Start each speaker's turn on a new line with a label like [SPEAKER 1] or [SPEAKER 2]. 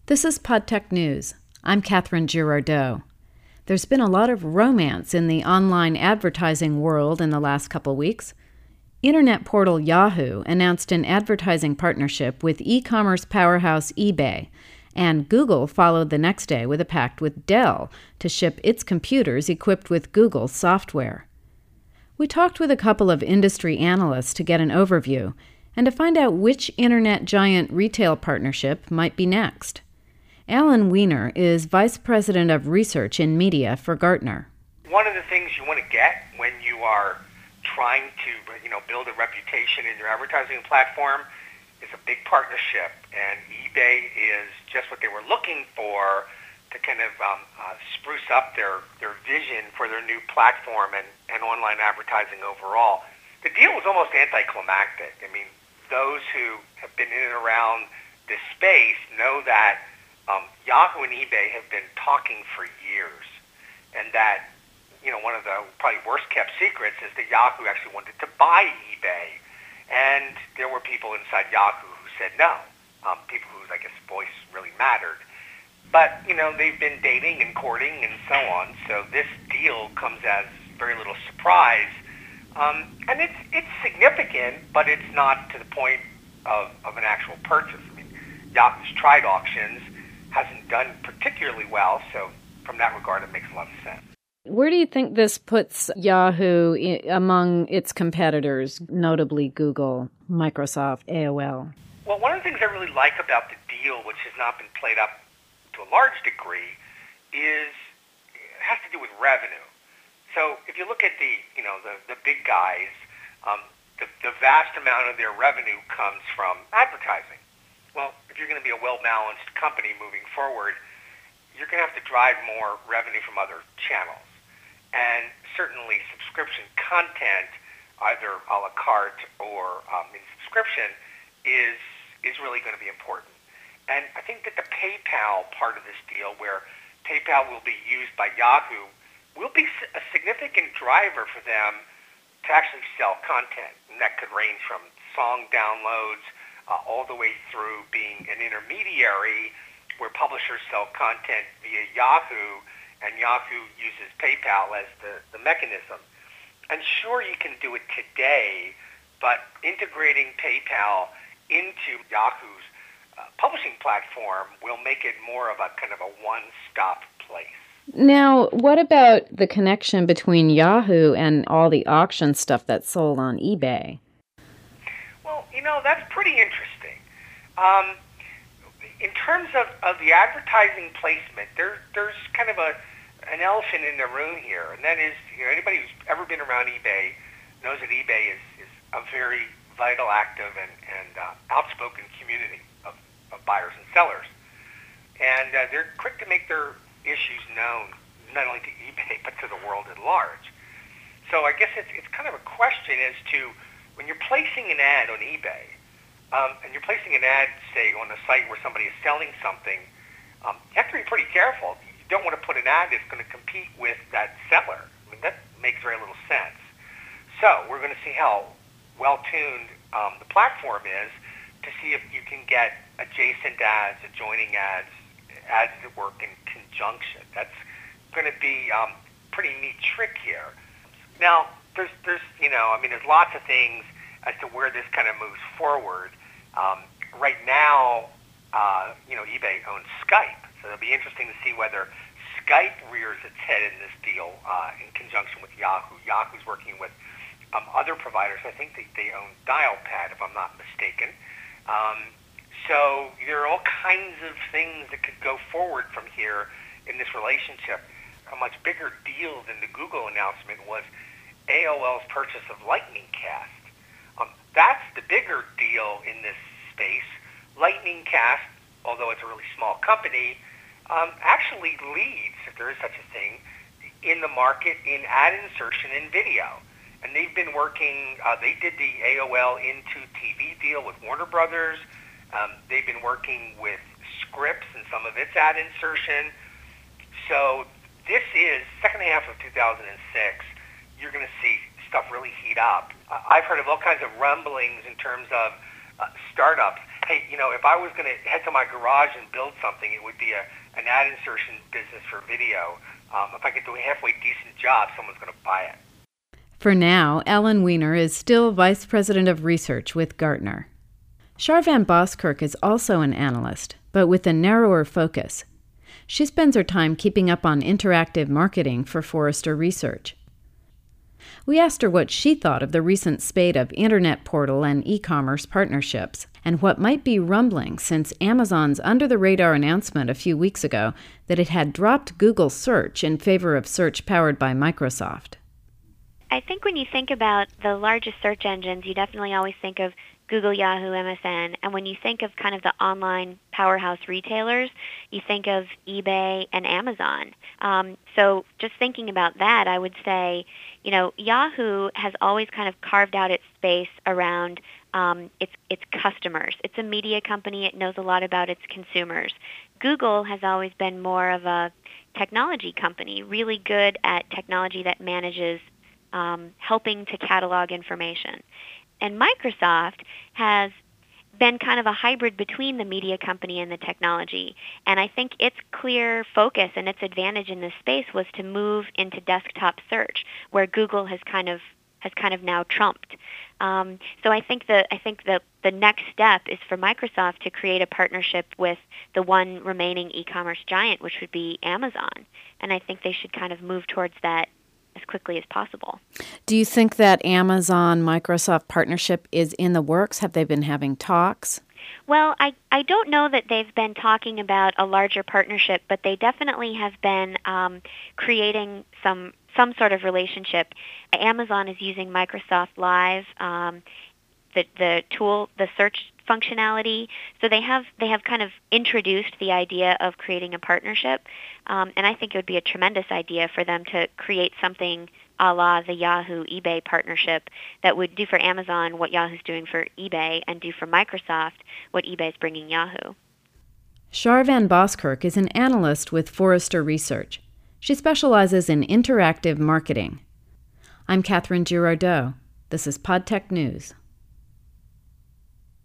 [SPEAKER 1] This is PodTech News. I'm Catherine Girardeau. There's been a lot of romance in the online advertising world in the last couple weeks. Internet portal Yahoo announced an advertising partnership with e-commerce powerhouse eBay, and Google followed the next day with a pact with Dell to ship its computers equipped with Google software. We talked with a couple of industry analysts to get an overview and to find out which internet giant retail partnership might be next. Alan Weiner is Vice President of Research in Media for Gartner.
[SPEAKER 2] One of the things you want to get when you are trying to build a reputation in your advertising platform is a big partnership, and eBay is just what they were looking for to kind of spruce up their vision for their new platform and online advertising overall. The deal was almost anticlimactic. I mean, those who have been in and around this space know that Yahoo and eBay have been talking for years, and that one of the probably worst kept secrets is that Yahoo actually wanted to buy eBay, and there were people inside Yahoo who said no, people whose voice really mattered. But they've been dating and courting and so on, so this deal comes as very little surprise, and it's significant, but it's not to the point of an actual purchase. I mean, Yahoo's tried auctions, hasn't done particularly well, so from that regard, it makes a lot of sense.
[SPEAKER 1] Where do you think this puts Yahoo among its competitors, notably Google, Microsoft, AOL?
[SPEAKER 2] Well, one of the things I really like about the deal, which has not been played up to a large degree, is it has to do with revenue. So if you look at the big guys, the vast amount of their revenue comes from advertising. Well, if you're going to be a well-balanced company moving forward, you're going to have to drive more revenue from other channels. And certainly subscription content, either a la carte or in subscription, is really going to be important. And I think that the PayPal part of this deal, where PayPal will be used by Yahoo, will be a significant driver for them to actually sell content. And that could range from song downloads all the way through being an intermediary where publishers sell content via Yahoo, and Yahoo uses PayPal as the mechanism. And sure, you can do it today, but integrating PayPal into Yahoo's publishing platform will make it more of a kind of a one-stop place.
[SPEAKER 1] Now, what about the connection between Yahoo and all the auction stuff that's sold on eBay?
[SPEAKER 2] Well, that's pretty interesting. In terms of the advertising placement, there's kind of an elephant in the room here, and that is, anybody who's ever been around eBay knows that eBay is a very vital, active, and outspoken community of buyers and sellers. And they're quick to make their issues known, not only to eBay, but to the world at large. So I guess it's kind of a question as to, when you're placing an ad on eBay, and you're placing an ad, say, on a site where somebody is selling something, you have to be pretty careful. You don't want to put an ad that's going to compete with that seller. I mean, that makes very little sense. So we're going to see how well-tuned the platform is to see if you can get adjacent ads, adjoining ads that work in conjunction. That's going to be a pretty neat trick here. Now, there's lots of things as to where this kind of moves forward. Right now, eBay owns Skype, so it'll be interesting to see whether Skype rears its head in this deal in conjunction with Yahoo. Yahoo's working with other providers. I think they own Dialpad, if I'm not mistaken. So there are all kinds of things that could go forward from here in this relationship. A much bigger deal than the Google announcement was AOL's purchase of Lightning Cast. That's the bigger deal in this space. Lightning Cast, although it's a really small company, actually leads, if there is such a thing, in the market in ad insertion in video. And they've been working, they did the AOL Into TV deal with Warner Brothers. They've been working with Scripps and some of its ad insertion. So this is, second half of 2006, you're going to see stuff really heat up. I've heard of all kinds of rumblings in terms of startups hey, if I was going to head to my garage and build something, it would be an ad insertion business for video. If I could do a halfway decent job, someone's going to buy it.
[SPEAKER 1] For now, Ellen Weiner is still Vice President of Research with Gartner. Shar Van Boskirk is also an analyst, but with a narrower focus. She spends her time keeping up on interactive marketing for Forrester Research. We asked her what she thought of the recent spate of internet portal and e-commerce partnerships, and what might be rumbling since Amazon's under-the-radar announcement a few weeks ago that it had dropped Google Search in favor of search powered by Microsoft.
[SPEAKER 3] I think when you think about the largest search engines, you definitely always think of Google, Yahoo, MSN, and when you think of kind of the online powerhouse retailers, you think of eBay and Amazon. So just thinking about that, I would say, Yahoo has always kind of carved out its space around its customers. It's a media company. It knows a lot about its consumers. Google has always been more of a technology company, really good at technology that manages helping to catalog information. And Microsoft has been kind of a hybrid between the media company and the technology. And I think its clear focus and its advantage in this space was to move into desktop search, where Google has kind of now trumped. So I think the next step is for Microsoft to create a partnership with the one remaining e-commerce giant, which would be Amazon. And I think they should kind of move towards that as quickly as possible.
[SPEAKER 1] Do you think that Amazon-Microsoft partnership is in the works? Have they been having talks?
[SPEAKER 3] Well, I don't know that they've been talking about a larger partnership, but they definitely have been creating some sort of relationship. Amazon is using Microsoft Live, the tool, the search functionality. So they have kind of introduced the idea of creating a partnership, and I think it would be a tremendous idea for them to create something a la the Yahoo-eBay partnership that would do for Amazon what Yahoo's doing for eBay and do for Microsoft what eBay's bringing Yahoo.
[SPEAKER 1] Shar Van Boskirk is an analyst with Forrester Research. She specializes in interactive marketing. I'm Catherine Girardeau. This is PodTech News.